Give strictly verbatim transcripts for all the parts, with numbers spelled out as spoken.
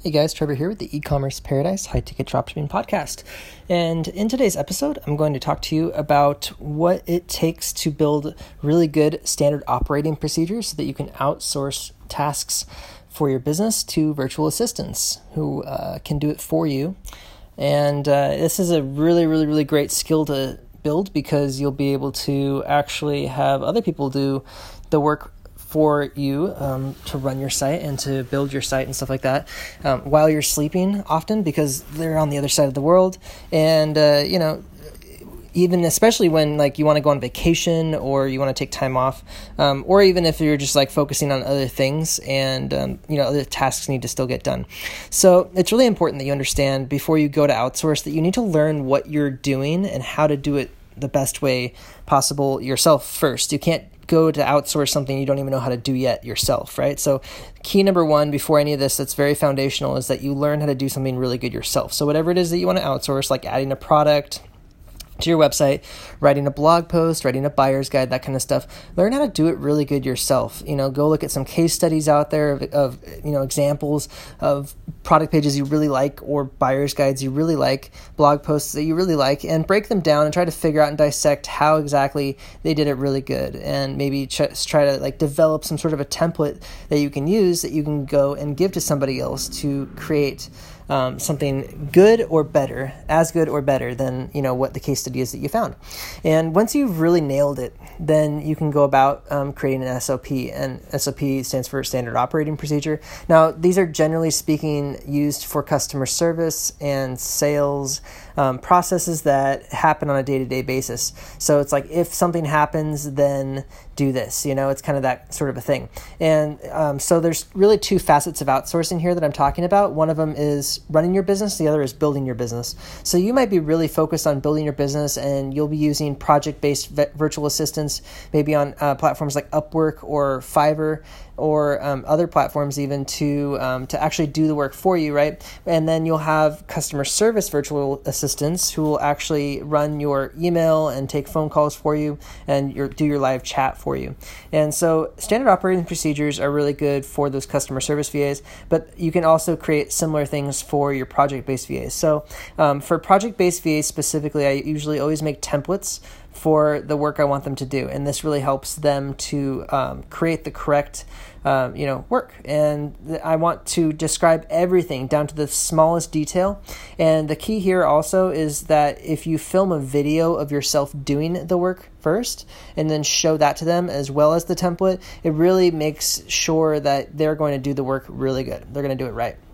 Hey guys, Trevor here with the E-commerce Paradise High Ticket Dropshipping Podcast. And in today's episode, I'm going to talk to you about what it takes to build really good standard operating procedures so that you can outsource tasks for your business to virtual assistants who uh, can do it for you. And uh, this is a really, really, really great skill to build because you'll be able to actually have other people do the work for you um, to run your site and to build your site and stuff like that um, while you're sleeping often because they're on the other side of the world. And, uh, you know, even especially when like you want to go on vacation or you want to take time off, um, or even if you're just like focusing on other things and, um, you know, other tasks need to still get done. So it's really important that you understand before you go to outsource that you need to learn what you're doing and how to do it the best way possible yourself first. You can't go to outsource something you don't even know how to do yet yourself, right? So key number one before any of this that's very foundational is that you learn how to do something really good yourself. So whatever it is that you want to outsource, like adding a product to your website, writing a blog post, writing a buyer's guide, that kind of stuff. Learn how to do it really good yourself. You know, go look at some case studies out there of, of you know, examples of product pages you really like or buyer's guides you really like, blog posts that you really like, and break them down and try to figure out and dissect how exactly they did it really good. And maybe try, try to like develop some sort of a template that you can use that you can go and give to somebody else to create Um, something good or better, as good or better than, you know, what the case study is that you found. And once you've really nailed it, then you can go about um, creating an S O P, and S O P stands for Standard Operating Procedure. Now, these are generally speaking used for customer service and sales um, processes that happen on a day-to-day basis. So it's like, if something happens, then do this, you know, it's kind of that sort of a thing. And um, so there's really two facets of outsourcing here that I'm talking about. One of them is running your business. The other is building your business. So you might be really focused on building your business and you'll be using project-based v- virtual assistants, maybe on uh, platforms like Upwork or Fiverr or um, other platforms even to um, to actually do the work for you, right? And then you'll have customer service virtual assistants who will actually run your email and take phone calls for you and your, do your live chat for you. And so standard operating procedures are really good for those customer service V As, but you can also create similar things for your project-based V As. So um, for project-based V As specifically, I usually always make templates for the work I want them to do. And this really helps them to um, create the correct um, you know, work. And th- I want to describe everything down to the smallest detail. And the key here also is that if you film a video of yourself doing the work first and then show that to them as well as the template, it really makes sure that they're going to do the work really good. They're going to do it right.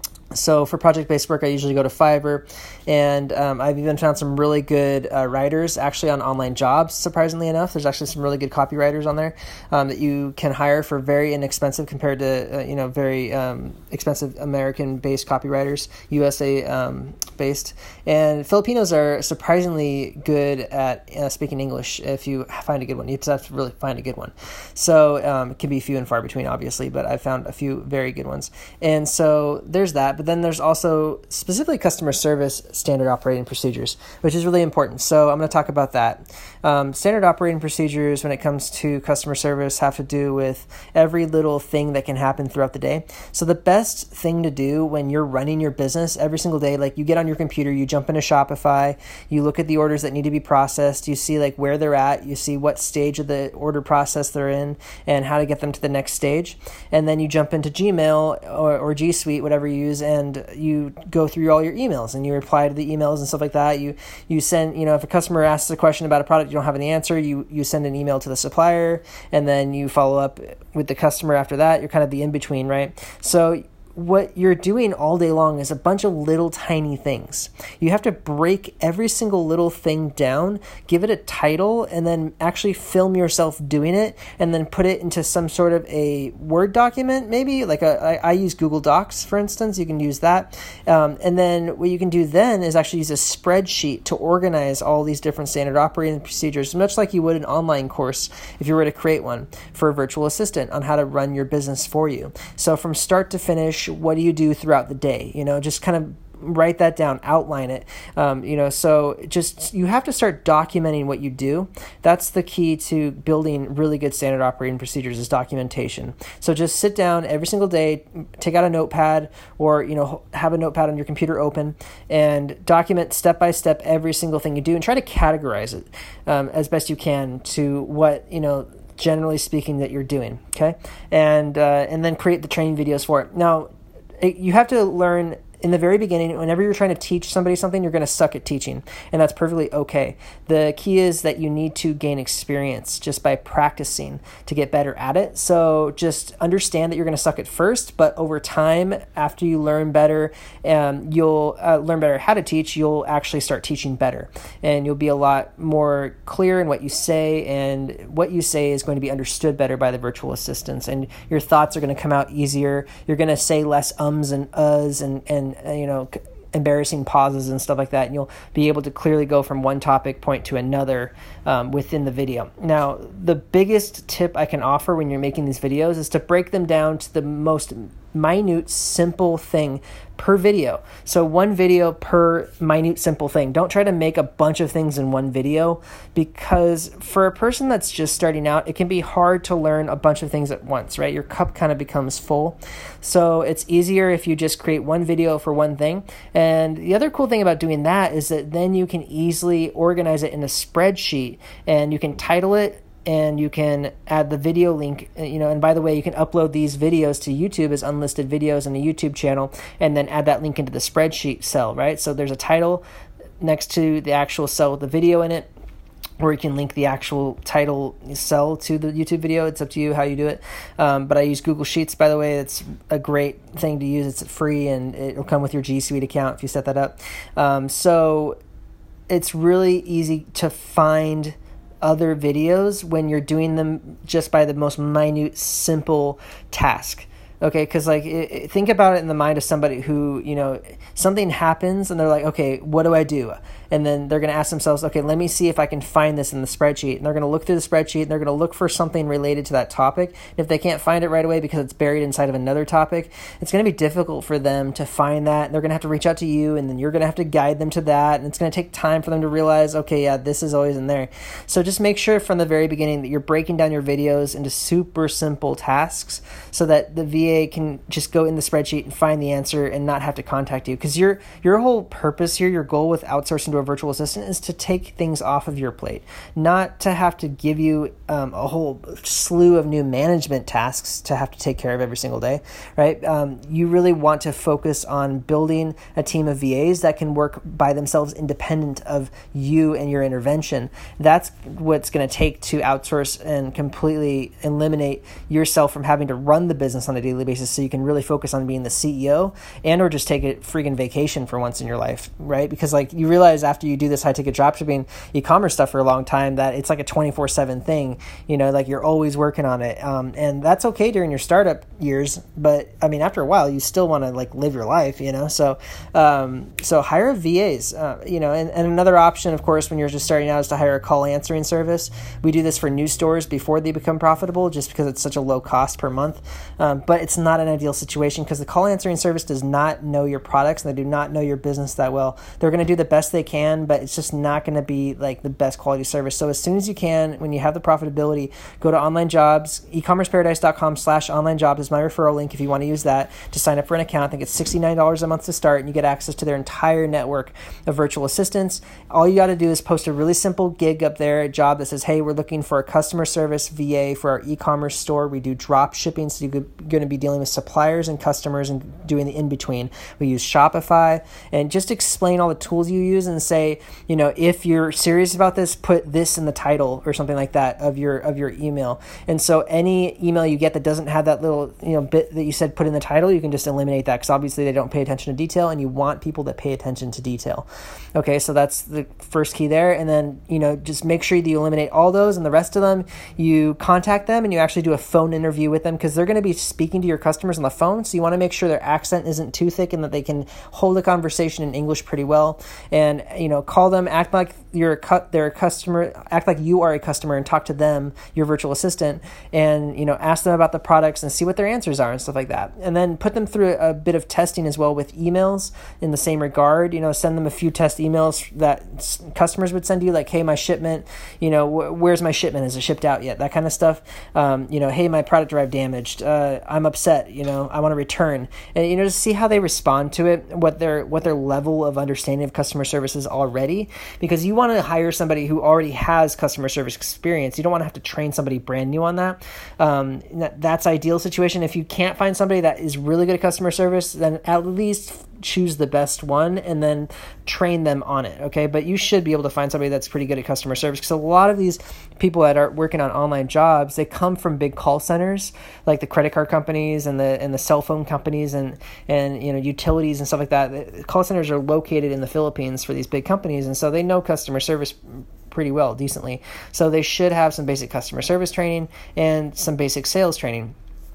So for project-based work, I usually go to Fiverr, and um, I've even found some really good uh, writers actually on online jobs, surprisingly enough. There's actually some really good copywriters on there um, that you can hire for very inexpensive compared to, uh, you know, very um, expensive American-based copywriters, U S A-based. Um, and Filipinos are surprisingly good at uh, speaking English if you find a good one. You just have to really find a good one. So um, it can be few and far between, obviously, but I found a few very good ones. And so there's that. But then there's also specifically customer service standard operating procedures, which is really important. So I'm going to talk about that. Um, standard operating procedures when it comes to customer service have to do with every little thing that can happen throughout the day. So the best thing to do when you're running your business every single day, like you get on your computer, you jump into Shopify, you look at the orders that need to be processed, you see like where they're at, you see what stage of the order process they're in and how to get them to the next stage. And then you jump into Gmail or, or G Suite, whatever you use, and you go through all your emails and you reply to the emails and stuff like that. You you send, you know, if a customer asks a question about a product you don't have any answer, you you send an email to the supplier and then you follow up with the customer after that. You're kind of the in-between, right? So what you're doing all day long is a bunch of little tiny things. You have to break every single little thing down, give it a title, and then actually film yourself doing it, and then put it into some sort of a Word document, maybe like a, I, I use Google Docs, for instance. You can use that. Um, and then what you can do then is actually use a spreadsheet to organize all these different standard operating procedures, much like you would an online course if you were to create one for a virtual assistant on how to run your business for you. So from start to finish, what do you do throughout the day? You know, just kind of write that down, outline it. Um, you know, so just, you have to start documenting what you do. That's the key to building really good standard operating procedures, is documentation. So just sit down every single day, take out a notepad, or, you know, have a notepad on your computer open, and document step by step every single thing you do, and try to categorize it um, as best you can to what, you know, generally speaking, that you're doing. Okay. And, uh, and then create the training videos for it. Now, it, you have to learn in the very beginning, whenever you're trying to teach somebody something, you're going to suck at teaching, and that's perfectly okay. The key is that you need to gain experience just by practicing to get better at it. So just understand that you're going to suck at first, but over time, after you learn better, um, you'll uh, learn better how to teach, you'll actually start teaching better, and you'll be a lot more clear in what you say, and what you say is going to be understood better by the virtual assistants, and your thoughts are going to come out easier. You're going to say less ums and uhs and, and you know, embarrassing pauses and stuff like that, and you'll be able to clearly go from one topic point to another um, within the video. Now, the biggest tip I can offer when you're making these videos is to break them down to the most minute, simple thing per video. So one video per minute, simple thing. Don't try to make a bunch of things in one video, because for a person that's just starting out, it can be hard to learn a bunch of things at once, right? Your cup kind of becomes full. So it's easier if you just create one video for one thing. And the other cool thing about doing that is that then you can easily organize it in a spreadsheet, and you can title it, and you can add the video link, you know, and by the way, you can upload these videos to YouTube as unlisted videos in a YouTube channel, and then add that link into the spreadsheet cell, right? So there's a title next to the actual cell with the video in it, or you can link the actual title cell to the YouTube video. It's up to you how you do it. Um, but I use Google Sheets, by the way. It's a great thing to use. It's free, and it'll come with your G Suite account if you set that up. Um, so it's really easy to find other videos when you're doing them just by the most minute, simple task. Okay, because like it, it, think about it in the mind of somebody who, you know, something happens and they're like, okay, what do I do? And then they're going to ask themselves, okay, let me see if I can find this in the spreadsheet. And they're going to look through the spreadsheet, and they're going to look for something related to that topic. And if they can't find it right away because it's buried inside of another topic, it's going to be difficult for them to find that. And they're going to have to reach out to you, and then you're going to have to guide them to that. And it's going to take time for them to realize, okay, yeah, this is always in there. So just make sure from the very beginning that you're breaking down your videos into super simple tasks, so that the V A can just go in the spreadsheet and find the answer and not have to contact you. Because your your whole purpose here, your goal with outsourcing to a virtual assistant, is to take things off of your plate, not to have to give you um, a whole slew of new management tasks to have to take care of every single day, right? Um, you really want to focus on building a team of V As that can work by themselves independent of you and your intervention. That's what's going to take to outsource and completely eliminate yourself from having to run the business on a daily basis, so you can really focus on being the C E O, and or just take a freaking vacation for once in your life, right? Because like you realize after you do this high ticket dropshipping e-commerce stuff for a long time that it's like a twenty-four seven thing, you know, like you're always working on it. Um, and that's okay during your startup years, but I mean, after a while you still want to like live your life, you know? So, um, so hire V As, uh, you know, and, and another option, of course, when you're just starting out is to hire a call answering service. We do this for new stores before they become profitable, just because it's such a low cost per month. Um, but it's not an ideal situation, because the call answering service does not know your products, and they do not know your business that well. They're going to do the best they can, but it's just not going to be like the best quality service. So as soon as you can, when you have the profitability, go to Online Jobs. ecommerceparadise.com slash online jobs is my referral link if you want to use that to sign up for an account. I think it's sixty-nine dollars a month to start, and you get access to their entire network of virtual assistants. All you got to do is post a really simple gig up there, a job that says, hey, we're looking for a customer service V A for our e-commerce store. We do drop shipping, so you're going to be dealing with suppliers and customers and doing the in-between. We use Shopify, and just explain all the tools you use, and say, you know, if you're serious about this, put this in the title or something like that of your of your email. And so any email you get that doesn't have that little, you know, bit that you said put in the title, you can just eliminate that, because obviously they don't pay attention to detail, and you want people that pay attention to detail. Okay, so that's the first key there. And then, you know, just make sure that you eliminate all those, and the rest of them, you contact them and you actually do a phone interview with them, because they're going to be speaking to your customers on the phone, so you want to make sure their accent isn't too thick and that they can hold a conversation in English pretty well. And, you know, call them, act like you're a cu- they're a customer, act like you are a customer and talk to them, your virtual assistant, and, you know, ask them about the products and see what their answers are and stuff like that. And then put them through a, a bit of testing as well with emails in the same regard. You know, send them a few test emails that s- customers would send you, like, hey, my shipment, you know, wh- where's my shipment? Is it shipped out yet? That kind of stuff. Um, you know, hey, my product arrived damaged. Uh, I'm upset. You know, I want to return. And, you know, just see how they respond to it, what their what their level of understanding of customer service is already, because you want to hire somebody who already has customer service experience. You don't want to have to train somebody brand new on that. Um, that that's ideal situation. If you can't find somebody that is really good at customer service, then at least choose the best one and then train them on it. Okay. But you should be able to find somebody that's pretty good at customer service, because a lot of these people that are working on online jobs, they come from big call centers, like the credit card companies and the, and the cell phone companies and, and, you know, utilities and stuff like that. The call centers are located in the Philippines for these big companies. And so they know customer service pretty well, decently. So they should have some basic customer service training and some basic sales training.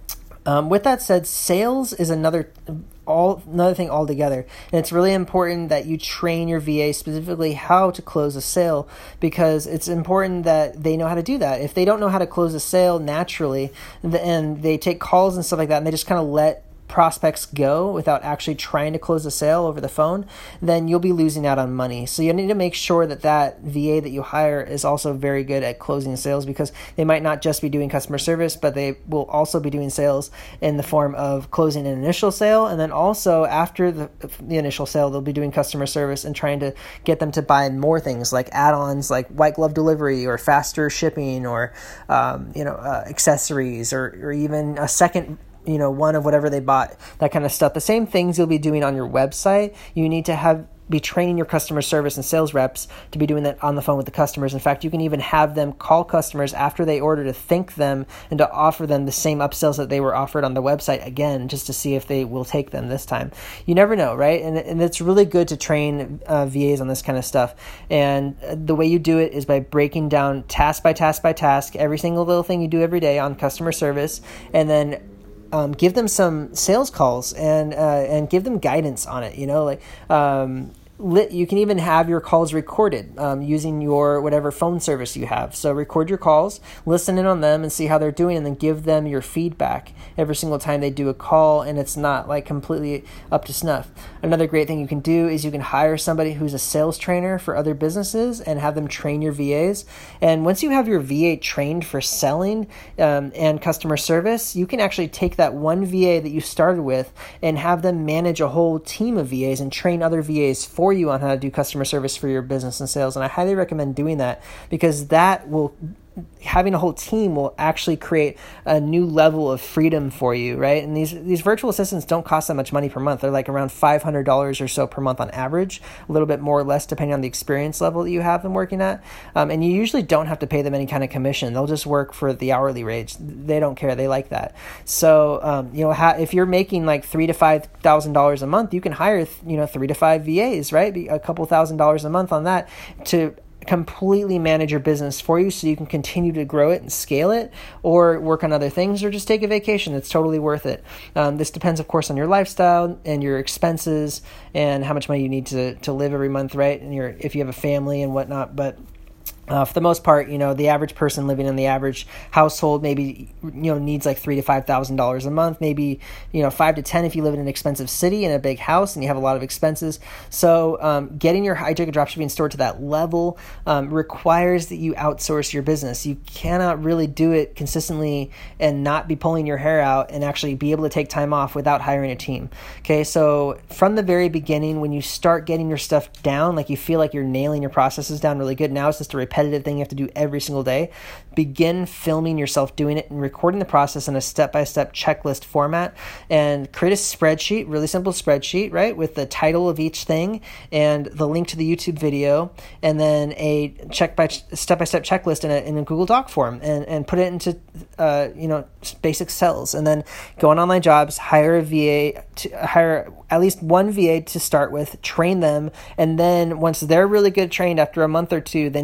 Um, with that said, sales is another all another thing altogether, and it's really important that you train your V A specifically how to close a sale, because it's important that they know how to do that. If they don't know how to close a sale naturally, and they take calls and stuff like that, and they just kind of let prospects go without actually trying to close a sale over the phone, then you'll be losing out on money. So you need to make sure that that V A that you hire is also very good at closing sales, because they might not just be doing customer service, but they will also be doing sales in the form of closing an initial sale. And then also after the, the initial sale, they'll be doing customer service and trying to get them to buy more things like add-ons, like white glove delivery or faster shipping, or um, you know uh, accessories, or, or even a second you know, one of whatever they bought, that kind of stuff. The same things you'll be doing on your website, you need to have be training your customer service and sales reps to be doing that on the phone with the customers. In fact, you can even have them call customers after they order to thank them and to offer them the same upsells that they were offered on the website again, just to see if they will take them this time. You never know, right? And, and it's really good to train uh, V As on this kind of stuff. And the way you do it is by breaking down task by task by task, every single little thing you do every day on customer service, and then Um, give them some sales calls and uh, and give them guidance on it. You know, like um, lit, you can even have your calls recorded um, using your whatever phone service you have. So record your calls, listen in on them, and see how they're doing, and then give them your feedback every single time they do a call, and it's not like completely up to snuff. Another great thing you can do is you can hire somebody who's a sales trainer for other businesses and have them train your V As. And once you have your V A trained for selling um, and customer service, you can actually take that one V A that you started with and have them manage a whole team of V As and train other V As for you on how to do customer service for your business and sales. And I highly recommend doing that, because that will having a whole team will actually create a new level of freedom for you, right? And these these virtual assistants don't cost that much money per month. They're like around five hundred dollars or so per month on average, a little bit more or less depending on the experience level that you have them working at. Um, and you usually don't have to pay them any kind of commission. They'll just work for the hourly rates. They don't care. They like that. So, um, you know, ha- if you're making like three to five thousand dollars a month, you can hire, you know, three to five V As, right? A couple thousand dollars a month on that to completely manage your business for you, so you can continue to grow it and scale it, or work on other things, or just take a vacation. It's totally worth it. Um, this depends, of course, on your lifestyle and your expenses and how much money you need to to live every month, right? And your if you have a family and whatnot, but Uh, for the most part, you know, the average person living in the average household maybe, you know, needs like three to five thousand dollars a month, maybe, you know, five to ten if you live in an expensive city in a big house and you have a lot of expenses. So, um, getting your high-ticket dropshipping store to that level um, requires that you outsource your business. You cannot really do it consistently and not be pulling your hair out and actually be able to take time off without hiring a team. Okay, so from the very beginning, when you start getting your stuff down, like you feel like you're nailing your processes down really good, now it's just a repetitive thing you have to do every single day. Begin filming yourself doing it and recording the process in a step-by-step checklist format, and create a spreadsheet, really simple spreadsheet, right, with the title of each thing and the link to the YouTube video, and then a check by step-by-step checklist in a, in a Google Doc form, and, and put it into uh, you know basic cells, and then go on online jobs, hire a V A, to, hire at least one V A to start with, train them, and then once they're really good trained after a month or two, then you can have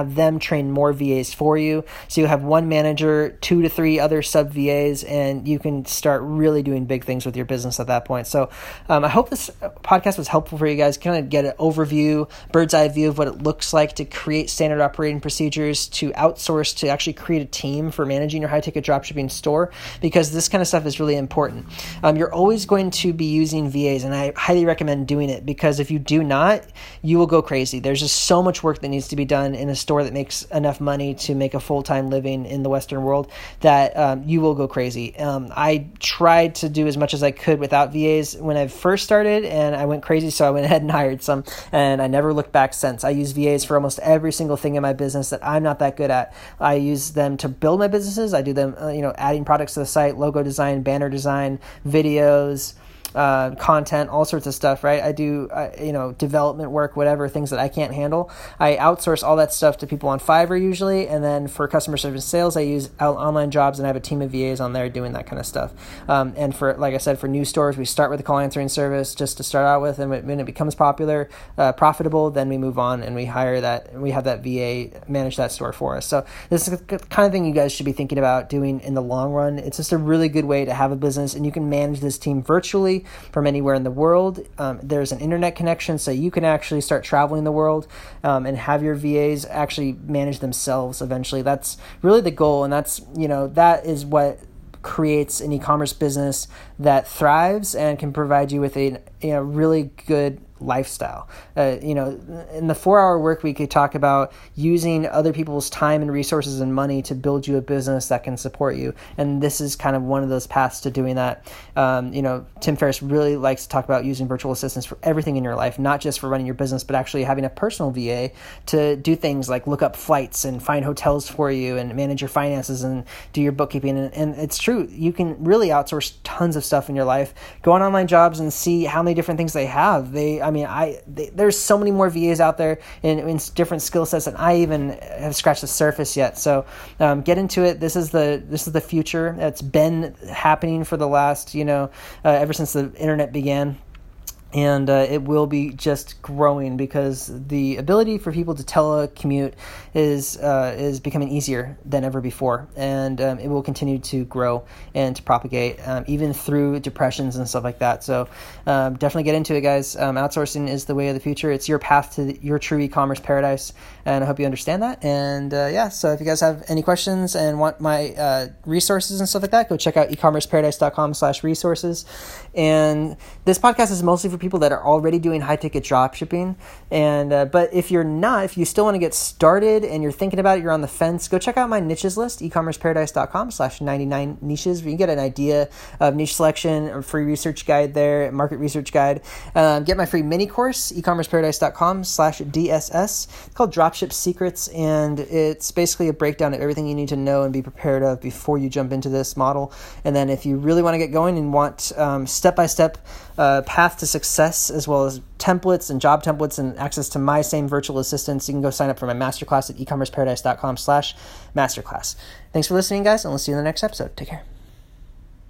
have them train more V As for you. So you have one manager, two to three other sub V As, and you can start really doing big things with your business at that point. So um, I hope this podcast was helpful for you guys, kind of get an overview, bird's eye view of what it looks like to create standard operating procedures, to outsource, to actually create a team for managing your high ticket dropshipping store, because this kind of stuff is really important. Um, you're always going to be using V As, and I highly recommend doing it, because if you do not, you will go crazy. There's just so much work that needs to be done in a store that makes enough money to make a full-time living in the Western world that um, you will go crazy. Um, I tried to do as much as I could without V As when I first started, and I went crazy, so I went ahead and hired some, and I never looked back since. I use V As for almost every single thing in my business that I'm not that good at. I use them to build my businesses. I do them, uh, you know, adding products to the site, logo design, banner design, videos, Uh, content, all sorts of stuff, right? I do, uh, you know, development work, whatever, things that I can't handle. I outsource all that stuff to people on Fiverr usually, and then for customer service sales, I use online jobs, and I have a team of V As on there doing that kind of stuff. Um, and for, like I said, for new stores, we start with a call answering service just to start out with, and when it becomes popular, uh, profitable, then we move on and we hire that, we have that V A manage that store for us. So this is the kind of thing you guys should be thinking about doing in the long run. It's just a really good way to have a business, and you can manage this team virtually from anywhere in the world. Um, there's an internet connection, so you can actually start traveling the world um, and have your V As actually manage themselves eventually. That's really the goal, and that's, you know, that is what creates an e-commerce business that thrives and can provide you with a, you know, really good lifestyle. Uh, you know, in the four-hour work week, we talk about using other people's time and resources and money to build you a business that can support you. And this is kind of one of those paths to doing that. Um, you know, Tim Ferriss really likes to talk about using virtual assistants for everything in your life, not just for running your business, but actually having a personal V A to do things like look up flights and find hotels for you and manage your finances and do your bookkeeping. And, and it's true, you can really outsource tons of stuff in your life. Go on online jobs and see how many different things they have. They, I mean, I they, there's so many more V As out there in, in different skill sets, and I even have scratched the surface yet. So um, get into it. This is the this is the future. It's been happening for the last, you know, uh, ever since the internet began. And uh, it will be just growing because the ability for people to telecommute is uh, is becoming easier than ever before, and um, it will continue to grow and to propagate, um, even through depressions and stuff like that. So um, definitely get into it, guys. Um, outsourcing is the way of the future. It's your path to your true e-commerce paradise, and I hope you understand that. And uh, yeah, so if you guys have any questions and want my uh, resources and stuff like that, go check out ecommerceparadise.com slash resources. And this podcast is mostly for people that are already doing high ticket drop shipping. And uh, but if you're not, if you still want to get started and you're thinking about it, you're on the fence, go check out my niches list, ecommerceparadise.com slash 99 niches, where you get an idea of niche selection, a free research guide there, market research guide. Um, get my free mini course, ecommerceparadise.com slash DSS. It's called Dropship Secrets, and it's basically a breakdown of everything you need to know and be prepared of before you jump into this model. And then if you really want to get going and want um, step-by-step uh, path to success, as well as templates and job templates and access to my same virtual assistants, you can go sign up for my masterclass at ecommerceparadise.com slash masterclass. Thanks for listening, guys, and we'll see you in the next episode. Take care.